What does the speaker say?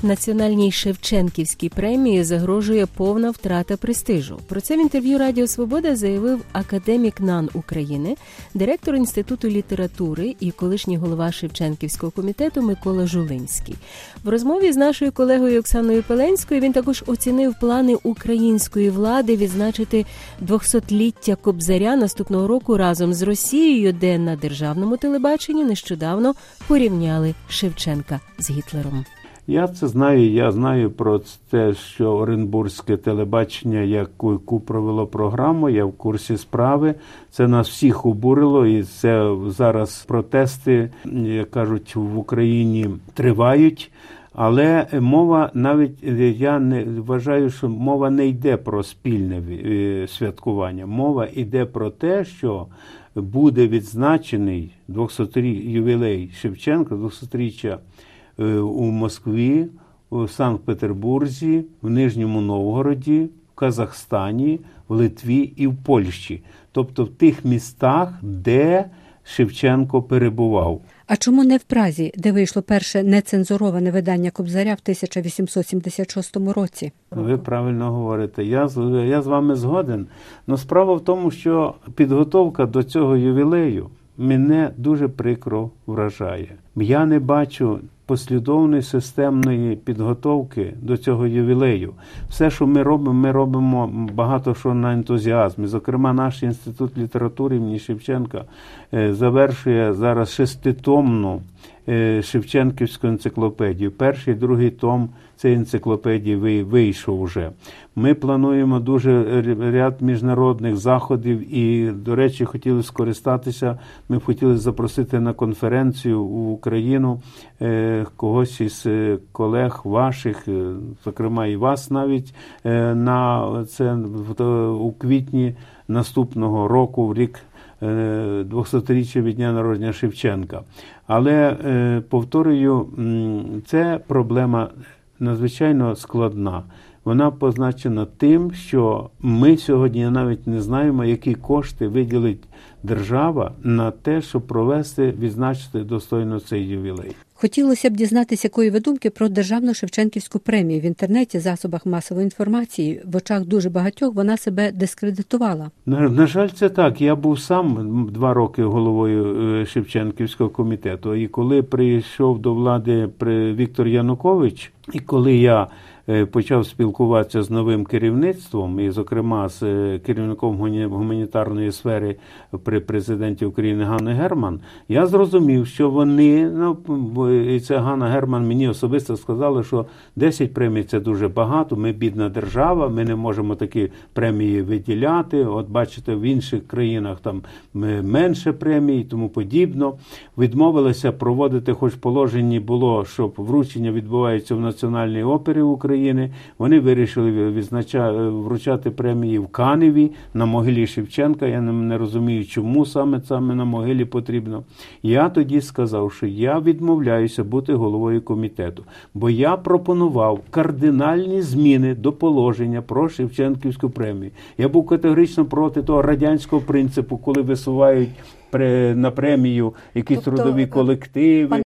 Національній Шевченківській премії загрожує повна втрата престижу. Про це в інтерв'ю Радіо Свобода заявив академік НАН України, директор Інституту літератури і колишній голова Шевченківського комітету Микола Жулинський. В розмові з нашою колегою Оксаною Пеленською він також оцінив плани української влади відзначити 200-ліття Кобзаря наступного року разом з Росією, де на державному телебаченні нещодавно порівняли Шевченка з Гітлером. Я це знаю, я знаю про те, що Оренбурзьке телебачення, яку провело програму, я в курсі справи. Це нас всіх обурило, і це зараз протести, як кажуть, в Україні тривають. Але мова навіть, я не вважаю, що мова не йде про спільне святкування. Мова йде про те, що буде відзначений 200-річний ювілей Шевченка, 200-річчя у Москві, у Санкт-Петербурзі, в Нижньому Новгороді, в Казахстані, в Литві і в Польщі. Тобто в тих містах, де Шевченко перебував. А чому не в Празі, де вийшло перше нецензуроване видання Кобзаря в 1876 році? Ви правильно говорите. Я з вами згоден. Но справа в тому, що підготовка до цього ювілею мене дуже прикро вражає. Я не бачу послідовної системної підготовки до цього ювілею. Все, що ми робимо багато що на ентузіазмі. Зокрема, наш інститут літератури імені Шевченка завершує зараз 6-томну Шевченківську енциклопедію. Перший, другий том цієї енциклопедії вийшов уже. Ми плануємо дуже ряд міжнародних заходів і, до речі, хотіли скористатися, ми б хотіли запросити на конференцію в Україну когось із колег ваших, зокрема і вас навіть, на це у квітні наступного року, в рік 200-річчя від дня народження Шевченка. Але, повторюю, це проблема надзвичайно складна. Вона позначена тим, що ми сьогодні навіть не знаємо, які кошти виділить держава на те, щоб провести, відзначити достойно цей ювілей. Хотілося б дізнатися, якої ви думки про Державну Шевченківську премію. В інтернеті, засобах масової інформації, в очах дуже багатьох вона себе дискредитувала. На жаль, це так. Я був сам 2 роки головою Шевченківського комітету. І коли прийшов до влади Віктор Янукович, і коли я почав спілкуватися з новим керівництвом, і, зокрема, з керівником гуманітарної сфери при президенті України Ганни Герман, я зрозумів, що вони, і це Ганна Герман мені особисто сказала, що 10 премій – це дуже багато, ми бідна держава, ми не можемо такі премії виділяти, от бачите, в інших країнах там менше премій і тому подібно. Відмовилися проводити, хоч положення було, щоб вручення відбувається в Національній опері України. Вони вирішили вручати премії в Каневі, на могилі Шевченка. Я не розумію, чому саме на могилі потрібно. Я тоді сказав, що я відмовляюся бути головою комітету, бо я пропонував кардинальні зміни до положення про Шевченківську премію. Я був категорично проти того радянського принципу, коли висувають на премію якісь трудові колективи.